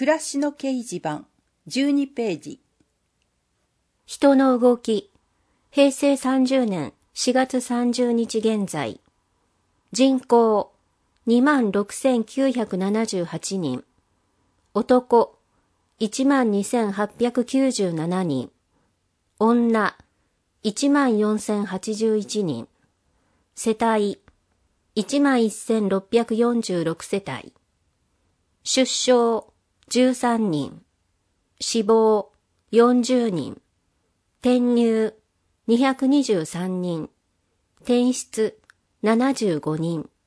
暮らしの掲示板12ページ。 人の動き、平成30年4月30日現在。人口26,978人。男12,897人。女14,081人。世帯11,646世帯。出生13人。死亡40人。転入223人。転出75人。